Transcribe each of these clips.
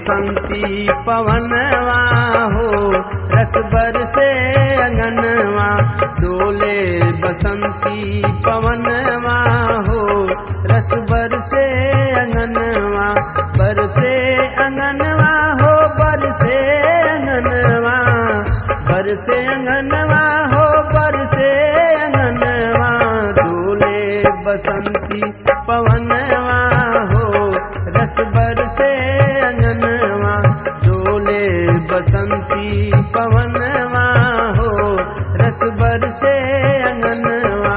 बसंती पवनवा हो रस बरसे अंगनवा डोले बसंती पवनवा हो रस बरसे अंगनवा बरसे अंगनवा हो बरसे अंगनवा बरसे अंगनवा हो बरसे अंगनवा डोले बसंती पवनवा हो रस बरसे अंगनवा डोले बसंती पवनवा हो रस बरसे अंगनवा।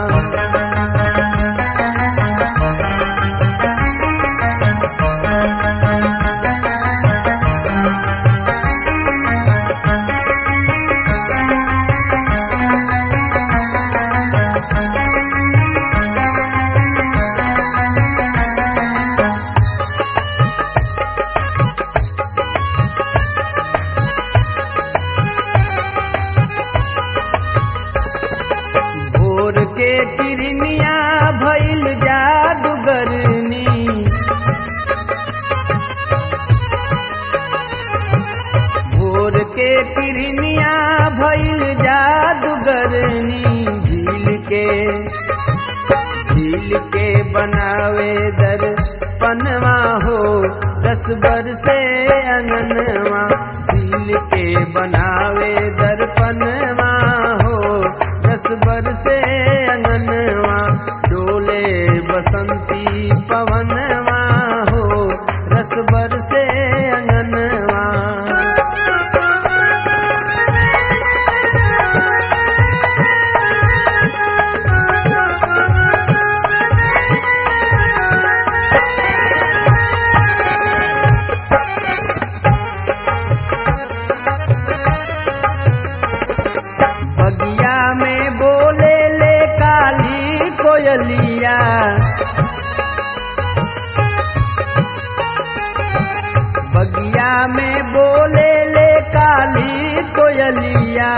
के किरनिया भइल जादूगरनी भोर के किरनिया भइल जादूगरनी झील के बनावे दर्पणवा हो रस बरसे अंगनवा झील के बनावे दर्पणवा हो रस बरसे अंगनवा डोले बसंती पवनवा हो रस बरसे अंगनवा। बगिया में बोले ले काली कोयलिया बगिया में बोले ले काली कोयलिया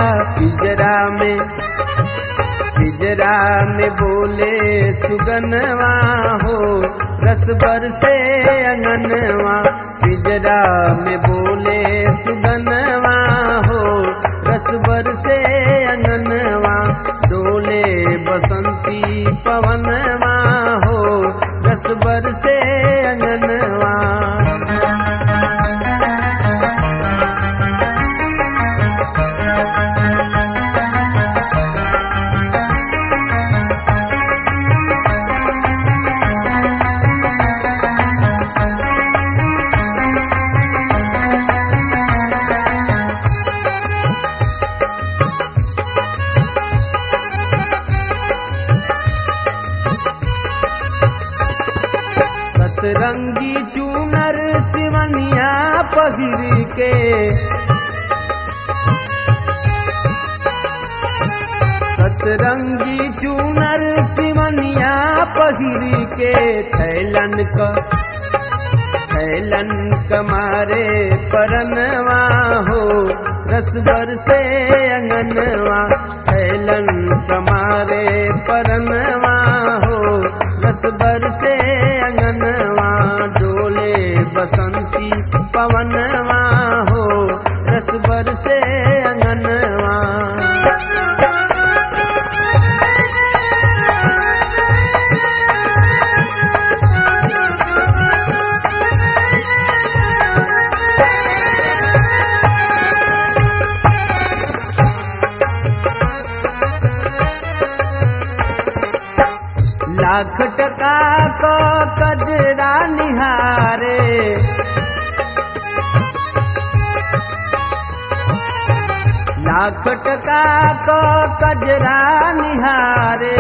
पिंजरा में बोले सुगनवा हो रस बरसे अंगनवा पिंजरा में बोले सुगनवा हो रस बरसे अंगनवा डोले बसंती पवनवा हो रस बरसे अंगनवा। सतरंगी चूनर सिवनिया पहिर के सतरंगी चूनर सिवनिया पहिर के थैलन कमारे परनवा हो रस बरसे अंगनवा थैलन कमारे परनवा हो रस बरसे अंगनवा डोले बसंती पवनवा हो रस बरसे अंगनवा। लाख टका को कजरा निहारे लाख टका को कजरा निहारे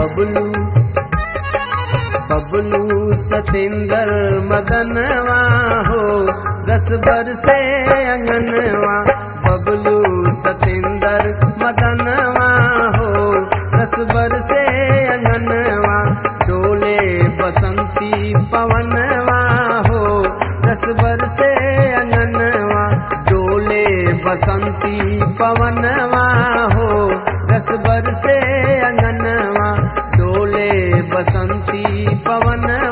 बबलू सतेंद्र मदनवा हो रस बरसे अंगनवा बबलू सतेंद्र मदनवा हो रस बरसे अंगनवा डोले बसंती पवनवा हो रस बरसे अंगनवा डोले बसंती पवनवा हो रस बरसे अंगनवा डोले बसंती पवनवा